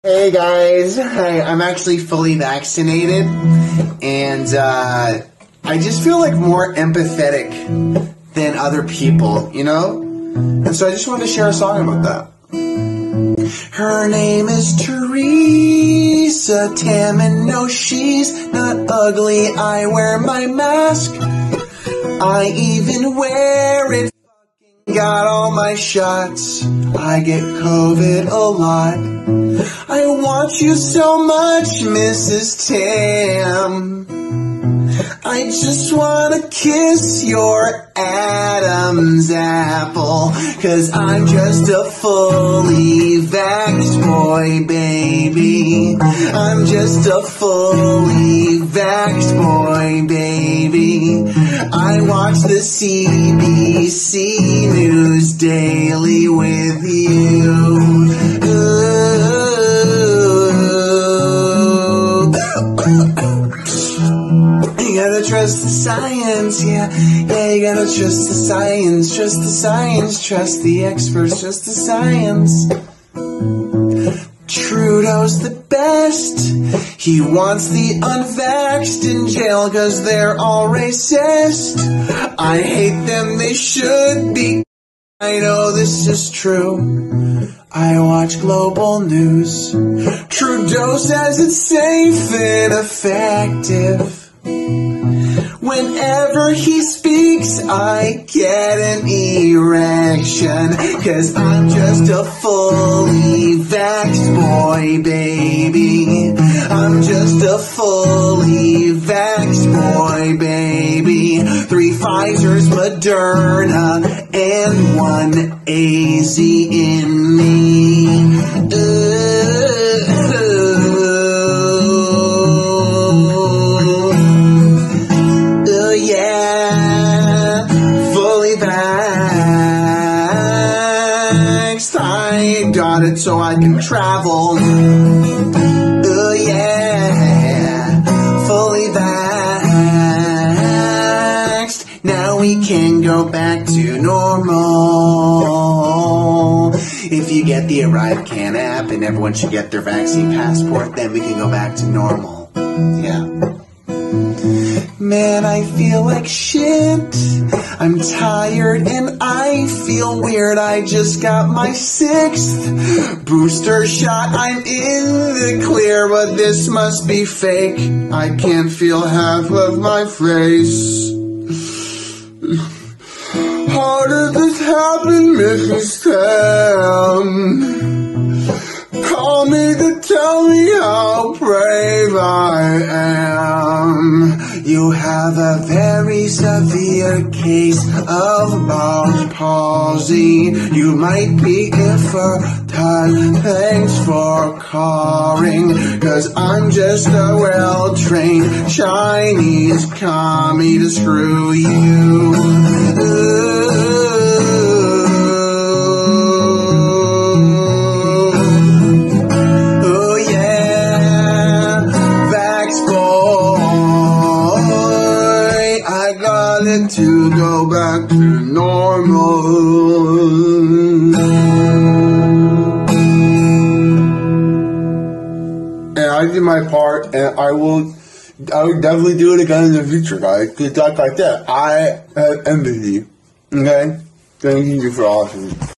Hey guys, I'm actually fully vaccinated, and I just feel like more empathetic than other people, you know? And so I just wanted to share a song about that. Her name is Teresa Tammen. No, she's not ugly. I wear my mask. I even wear it. Got all my shots. I get COVID a lot. I want you so much, Mrs. Tam. I just wanna kiss your Adam's apple, 'cause I'm just a fully vaxxed boy, baby. I'm just a fully vaxxed boy, baby. I watch the CBC News daily with you. You gotta trust the science, yeah, you gotta trust the science, trust the experts, trust the science. Trudeau's the best. He wants the unvaxxed in jail 'cause they're all racist. I hate them, they should be. I know this is true. I watch global news. Trudeau says it's safe and effective. Whenever he speaks, I get an erection, 'cause I'm just a fully vaxxed boy, baby. I'm just a fully vaxxed boy, baby. 3 Pfizer's, Moderna, and 1 AZ in me. Yeah, fully vaxxed. I got it so I can travel. Yeah, fully vaxxed. Now we can go back to normal. If you get the ArriveCan app and everyone should get their vaccine passport, then we can go back to normal. Yeah. Man, I feel like shit. I'm tired and I feel weird. I just got my 6th booster shot. I'm in the clear, but this must be fake. I can't feel half of my face. How did this happen, Mrs. Tam? Call me to tell me how brave I am. You have a very severe case of Bell's palsy. You might be infertile. Thanks for calling, 'cause I'm just a well-trained Chinese commie to screw you. To go back to normal. And I did my part, and I would definitely do it again in the future, guys. Because like I said, I have empathy. Okay? Thank you for all of it.